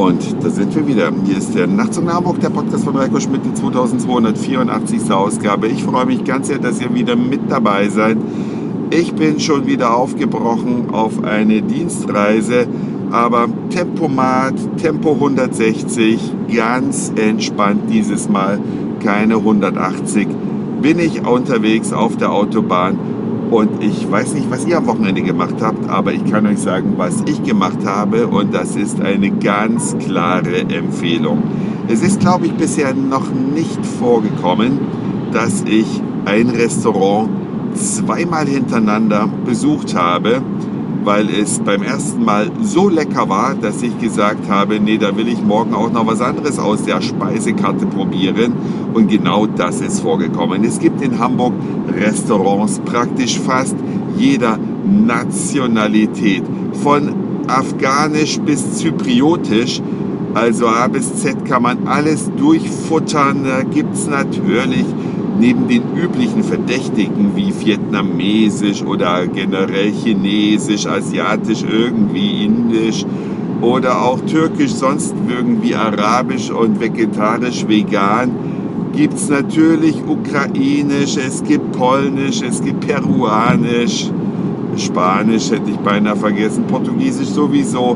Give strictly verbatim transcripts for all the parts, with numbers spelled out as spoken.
Und da sind wir wieder. Hier ist der Nachtzug nach Hamburg, der Podcast von Reiko Schmidt, die zweitausendzweihundertvierundachtzigste Ausgabe. Ich freue mich ganz sehr, dass ihr wieder mit dabei seid. Ich bin schon wieder aufgebrochen auf eine Dienstreise, aber Tempomat, Tempo hundertsechzig, ganz entspannt dieses Mal, keine hundertachtzig. Bin ich unterwegs auf der Autobahn. Und ich weiß nicht, was ihr am Wochenende gemacht habt, aber ich kann euch sagen, was ich gemacht habe. Und das ist eine ganz klare Empfehlung. Es ist, glaube ich, bisher noch nicht vorgekommen, dass ich ein Restaurant zweimal hintereinander besucht habe, weil es beim ersten Mal so lecker war, dass ich gesagt habe, nee, da will ich morgen auch noch was anderes aus der Speisekarte probieren. Und genau das ist vorgekommen. Es gibt in Hamburg Restaurants praktisch fast jeder Nationalität. Von afghanisch bis zypriotisch, also A bis Z kann man alles durchfuttern. Da gibt es natürlich neben den üblichen Verdächtigen wie vietnamesisch oder generell chinesisch, asiatisch, irgendwie indisch oder auch türkisch, sonst irgendwie arabisch und vegetarisch, vegan, gibt es natürlich ukrainisch, es gibt polnisch, es gibt peruanisch, spanisch hätte ich beinahe vergessen, portugiesisch sowieso.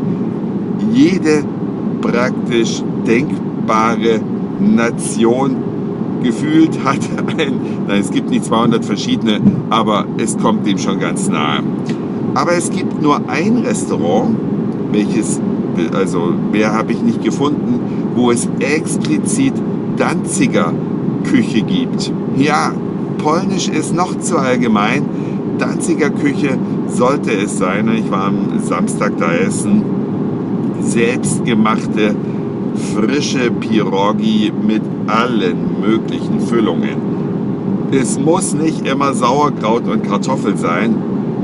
Jede praktisch denkbare Nation gefühlt hat ein, nein, es gibt nicht zweihundert verschiedene, aber es kommt dem schon ganz nahe. Aber es gibt nur ein Restaurant, welches, also mehr habe ich nicht gefunden, wo es explizit Danziger Küche gibt. Ja, Polnisch ist noch zu allgemein, Danziger Küche sollte es sein. Ich war am Samstag da essen, selbstgemachte frische Pierogi mit allen möglichen Füllungen. Es muss nicht immer Sauerkraut und Kartoffel sein.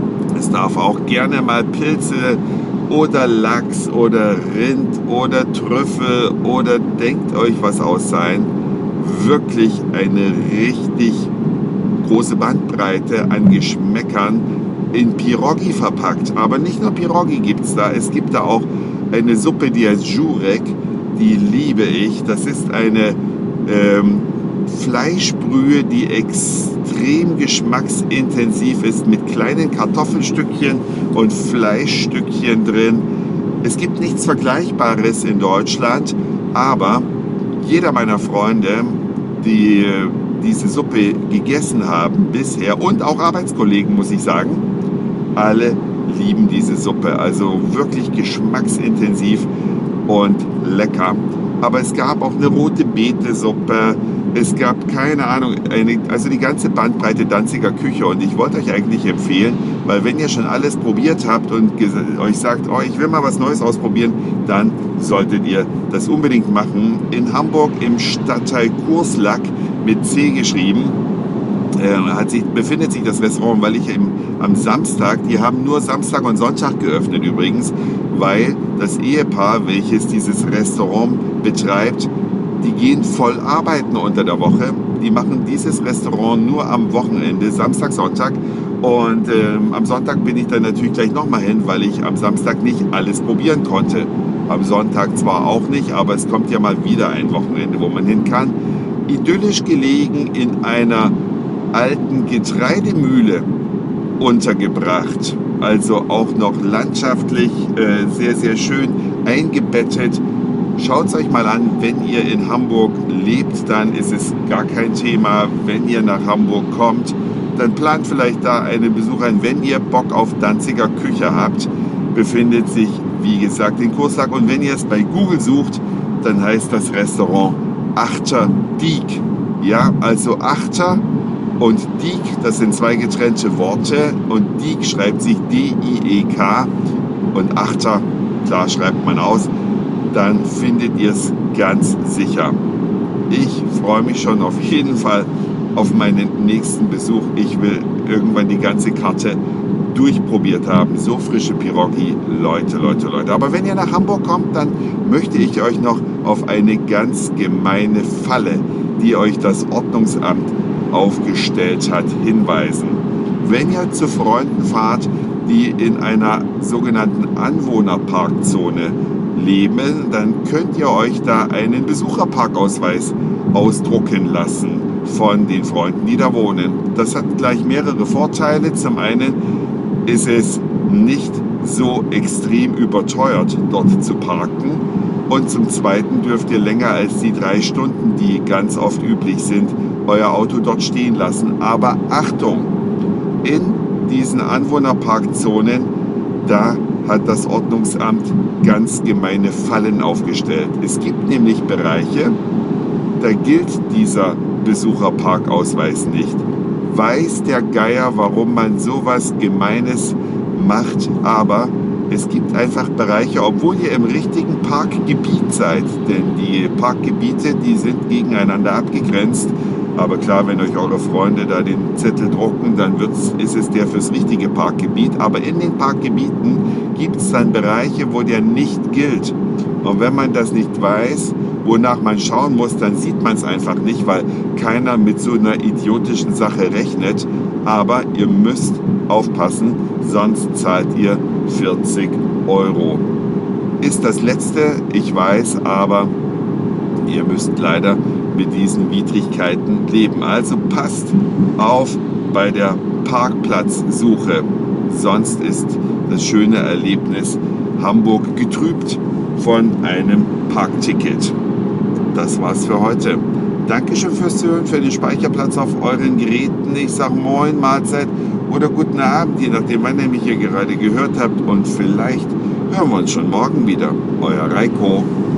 Es darf auch gerne mal Pilze oder Lachs oder Rind oder Trüffel oder denkt euch was aus sein. Wirklich eine richtig große Bandbreite an Geschmäckern in Pierogi verpackt. Aber nicht nur Pierogi gibt es da. Es gibt da auch eine Suppe, die heißt Żurek. Die liebe ich. Das ist eine ähm, Fleischbrühe, die extrem geschmacksintensiv ist, mit kleinen Kartoffelstückchen und Fleischstückchen drin. Es gibt nichts Vergleichbares in Deutschland, aber jeder meiner Freunde, die diese Suppe gegessen haben bisher, und auch Arbeitskollegen, muss ich sagen, alle lieben diese Suppe. Also wirklich geschmacksintensiv und lecker. Aber es gab auch eine rote Beete-Suppe. Es gab, keine Ahnung, eine, also die ganze Bandbreite Danziger Küche. Und ich wollte euch eigentlich empfehlen, weil wenn ihr schon alles probiert habt und euch sagt, oh, ich will mal was Neues ausprobieren, dann solltet ihr das unbedingt machen. In Hamburg im Stadtteil Kurslack mit C geschrieben, äh, hat sich, befindet sich das Restaurant, weil ich im, am Samstag, die haben nur Samstag und Sonntag geöffnet übrigens, weil das Ehepaar, welches dieses Restaurant betreibt, die gehen voll arbeiten unter der Woche. Die machen dieses Restaurant nur am Wochenende, Samstag, Sonntag. Und ähm, am Sonntag bin ich dann natürlich gleich nochmal hin, weil ich am Samstag nicht alles probieren konnte. Am Sonntag zwar auch nicht, aber es kommt ja mal wieder ein Wochenende, wo man hin kann. Idyllisch gelegen in einer alten Getreidemühle untergebracht. Also auch noch landschaftlich äh, sehr, sehr schön eingebettet. Schaut es euch mal an, wenn ihr in Hamburg lebt, dann ist es gar kein Thema. Wenn ihr nach Hamburg kommt, dann plant vielleicht da einen Besuch ein. Wenn ihr Bock auf Danziger Küche habt, befindet sich, wie gesagt, in Kurslack. Und wenn ihr es bei Google sucht, dann heißt das Restaurant Achter Diek. Ja, also Achter und Diek, das sind zwei getrennte Worte. Und Diek schreibt sich D I E K. Und Achter, klar, schreibt man aus. Dann findet ihr es ganz sicher. Ich freue mich schon auf jeden Fall auf meinen nächsten Besuch. Ich will irgendwann die ganze Karte durchprobiert haben. So frische Pierogi, Leute, Leute, Leute. Aber wenn ihr nach Hamburg kommt, dann möchte ich euch noch auf eine ganz gemeine Falle, die euch das Ordnungsamt aufgestellt hat, hinweisen. Wenn ihr zu Freunden fahrt, die in einer sogenannten Anwohnerparkzone leben, dann könnt ihr euch da einen Besucherparkausweis ausdrucken lassen von den Freunden, die da wohnen. Das hat gleich mehrere Vorteile. Zum einen ist es nicht so extrem überteuert, dort zu parken. Und zum Zweiten dürft ihr länger als die drei Stunden, die ganz oft üblich sind, euer Auto dort stehen lassen. Aber Achtung, in diesen Anwohnerparkzonen, da hat das Ordnungsamt ganz gemeine Fallen aufgestellt. Es gibt nämlich Bereiche, da gilt dieser Besucherparkausweis nicht. Weiß der Geier, warum man sowas Gemeines macht, aber es gibt einfach Bereiche, obwohl ihr im richtigen Parkgebiet seid, denn die Parkgebiete, die sind gegeneinander abgegrenzt. Aber klar, wenn euch eure Freunde da den Zettel drucken, dann wird's, ist es der fürs richtige Parkgebiet. Aber in den Parkgebieten gibt es dann Bereiche, wo der nicht gilt. Und wenn man das nicht weiß, wonach man schauen muss, dann sieht man es einfach nicht, weil keiner mit so einer idiotischen Sache rechnet. Aber ihr müsst aufpassen, sonst zahlt ihr vierzig Euro. Ist das letzte, ich weiß, aber ihr müsst leider mit diesen Widrigkeiten leben. Also passt auf bei der Parkplatzsuche. Sonst ist das schöne Erlebnis Hamburg getrübt von einem Parkticket. Das war's für heute. Dankeschön fürs Zuhören, für den Speicherplatz auf euren Geräten. Ich sage Moin, Mahlzeit oder guten Abend, je nachdem, wann ihr mich hier gerade gehört habt. Und vielleicht hören wir uns schon morgen wieder. Euer Reiko.